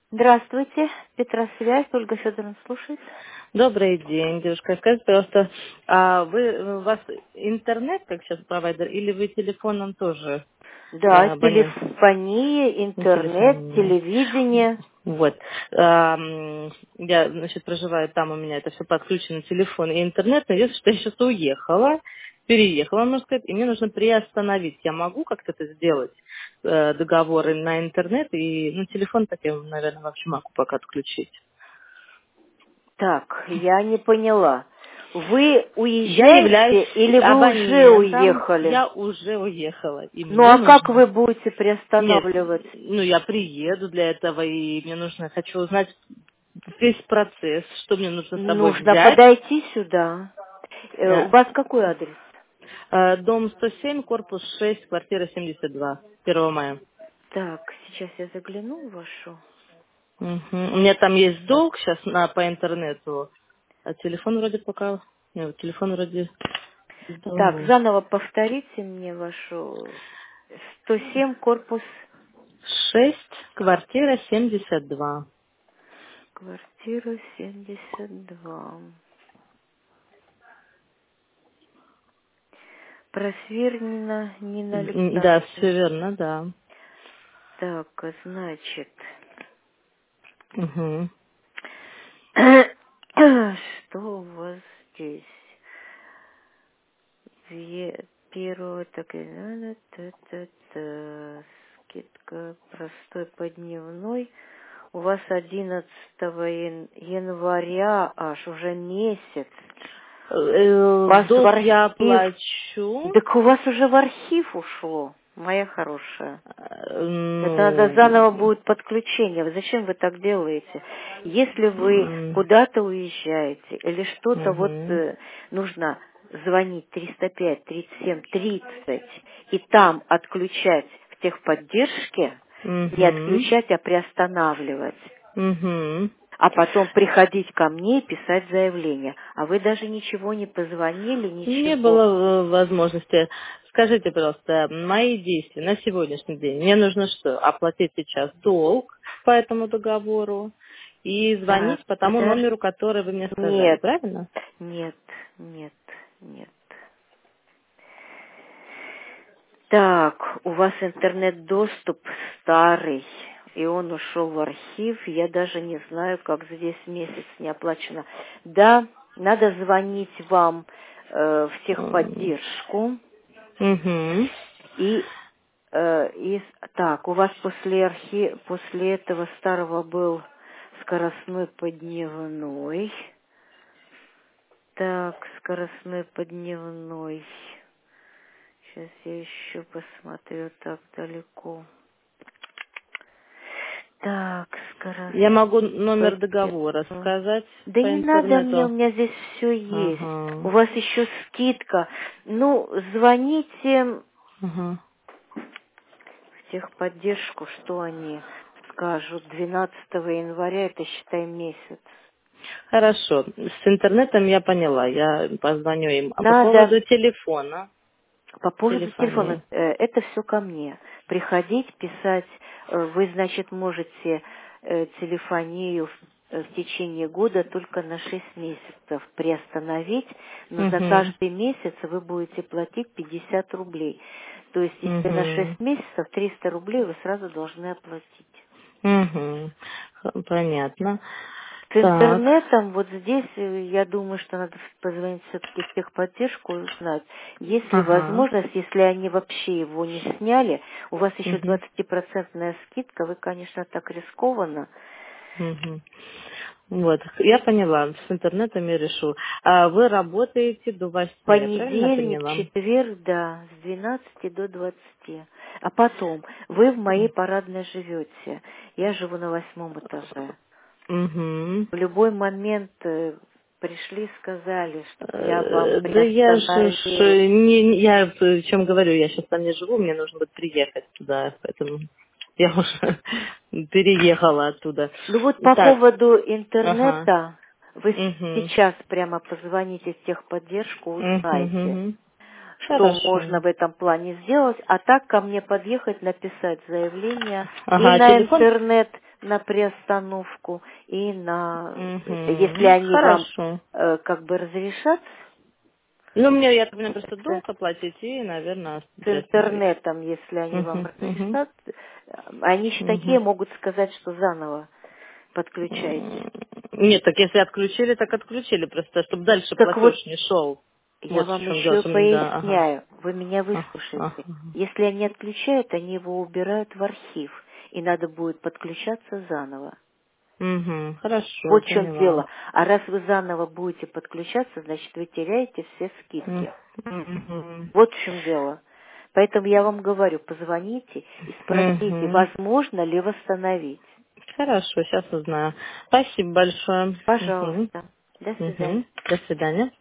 Здравствуйте, Петросвязь, Ольга Федоровна слушает. Добрый день, девушка. Скажите, пожалуйста, у вас интернет, как сейчас провайдер, или вы телефоном тоже Да, абонент? телефония, интернет, Телефон. телевидение. Вот. Я, значит, проживаю там, у меня это все подключено, телефон и интернет, но если что, я сейчас уехала, переехала, можно сказать, и мне нужно приостановить. Я могу как-то это сделать, договоры на интернет, и телефон так я, наверное, вообще могу пока отключить. Так, я не поняла. Вы Я являюсь уезжаете или вы уже абонентом, уехали? я уже уехала, и Ну мне а как нужно... вы будете Нет, приостанавливать? я приеду для этого, и мне нужно, хочу узнать весь процесс, что мне нужно с собой Нужно взять. подойти сюда. У Э, вас какой адрес? Дом 107, корпус 6, квартира 72, 1 мая. Так, сейчас я загляну в вашу. Мгм. У меня там есть долг сейчас по интернету, а телефон вроде пока... Нет, телефон вроде без Так, долгов. заново повторите мне вашу 107 корпус 6, квартира 72. квартира 72. Просвернина Нина Да, Александровна. все верно, да. Так, значит, Угу. что у вас здесь? Первое, так и надо, та-та-та, скидка простой по дневной. У вас 11 января аж уже месяц. У вас в Долг я архив. оплачу. Так у вас уже в архив ушло, моя хорошая. Это надо Ну, заново будет подключение. Зачем вы так делаете? Если вы куда-то уезжаете или что-то угу, нужно звонить 305 37 30 и там отключать в техподдержке, не угу, отключать, а приостанавливать, угу. а потом приходить ко мне и писать заявление. А вы даже ничего не позвонили, Не ничего. было возможности. Скажите, пожалуйста, мои действия на сегодняшний день. Мне нужно что? Оплатить сейчас долг по этому договору и Так, звонить по тому номеру, который вы мне сказали, Нет, правильно? нет, нет, нет. Так, у вас интернет-доступ старый, и он ушел в архив. Я даже не знаю, как здесь месяц не оплачено. Да, надо звонить вам в техподдержку. Угу. Так, у вас после этого старого был скоростной подневной. Так, скоростной подневной. Сейчас я еще посмотрю так далеко. Так, Я скоростной могу номер договора подневной. сказать Да по не надо мне, у интернету. меня здесь все есть. У Ага. вас еще скидка. Ну, звоните Ага. в техподдержку, что они скажут. 12 января, это считай месяц. Хорошо. С интернетом я поняла. Я позвоню им. А по Надо поводу телефона, по поводу телефона, телефонии. это все ко мне. Приходить, писать, вы, значит, можете телефонию в течение года только на 6 месяцев приостановить, но за Угу. каждый месяц вы будете платить 50 рублей. То есть, если на Угу. 6 месяцев 300 рублей вы сразу должны оплатить. Угу. Понятно. С Так. интернетом вот здесь, я думаю, что надо позвонить все-таки в техподдержку и узнать, есть ли Ага. возможность, если они вообще его не сняли, у вас еще Угу. 20% скидка, вы, конечно, так рискованно. Угу. Вот, я поняла, с интернетом я решу. А вы работаете до 8, я правильно Понедельник, поняла? четверг, да, с 12 до 20. А потом, вы в моей парадной живете, я живу на 8 этаже. Угу. В любой момент пришли, сказали, чтобы я вам Да я же приостановила. я о чем говорю, я сейчас там не живу, мне нужно будет приехать туда, поэтому я уже переехала оттуда. Ну вот по Так, поводу ага, интернета, вы угу, сейчас прямо позвоните в техподдержку, угу, узнаете, угу. что можно Хорошо. в этом плане сделать, а так ко мне подъехать, написать заявление и Ага, на телефон, интернет на приостановку и на, если Угу. они вам Хорошо. как бы разрешат Ну, мне, я так просто долг оплатить и, наверное, с приостановить. интернетом, если они вам Угу. разрешат, они еще такие Угу. могут сказать, что заново подключайте. Нет, так если отключили, так отключили, просто чтобы дальше Так вот, платеж не шел. я Вот в вам чем дело. еще Да, ага. поясняю, вы меня Ага. выслушайте. Если они отключают, они его убирают в архив, и надо будет подключаться заново. Угу. Хорошо, Вот в чем поняла. дело. А раз вы заново будете подключаться, значит, вы теряете все скидки. Угу. Вот в чем дело. Поэтому я вам говорю, позвоните и спросите, Угу. возможно ли восстановить. Хорошо, сейчас узнаю. Спасибо большое. Угу. Пожалуйста. До свидания. Угу. До свидания.